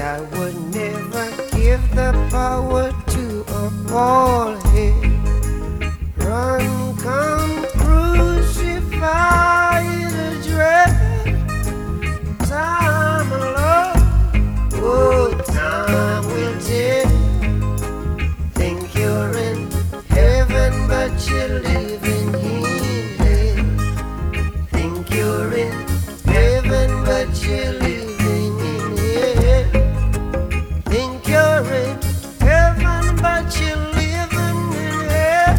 I would never give the power to a bald head. Run, come, crucify the dread. Time alone, oh, time will tell. Think you're in heaven, but you're living in hell. Think you're in heaven, but you're living in hell. Think you're in heaven, but you're living in hell.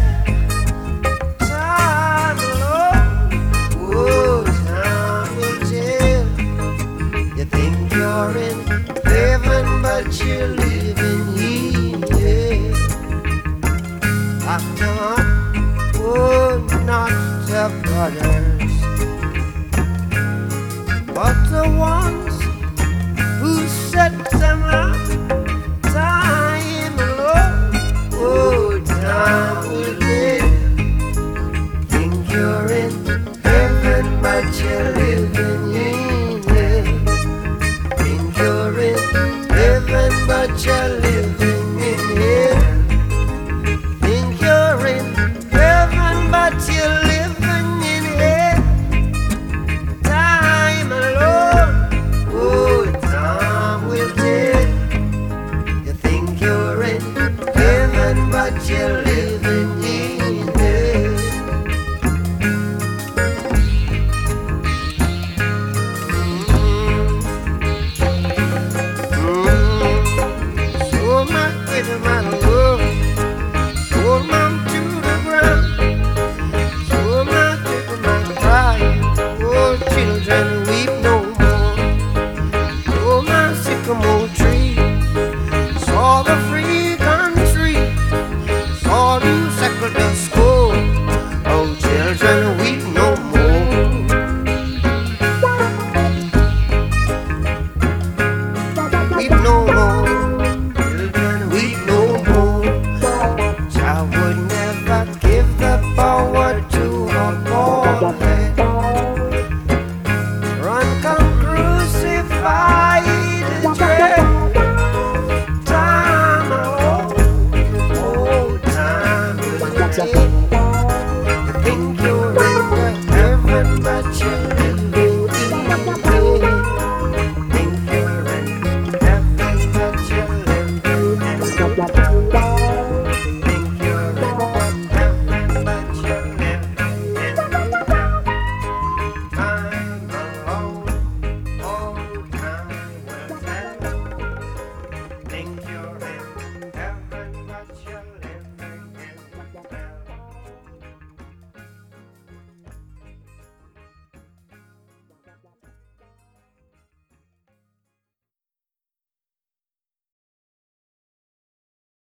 Time alone, oh, time will tell. You think you're in heaven, but you're living in hell. After all, oh, not the brothers, but the ones who set them up. Time alone, oh, time will live. Think you're in heaven, but you're living in hell. Think you're in heaven, but you're living in hell. Think you're in heaven, but you're living in hell. Time alone, oh, time will tell. You think you're in heaven, but you're living in hell. So my baby, my love, hold mom to the ground. So my baby, my crying, oh, children weep no more. Oh, my sycamore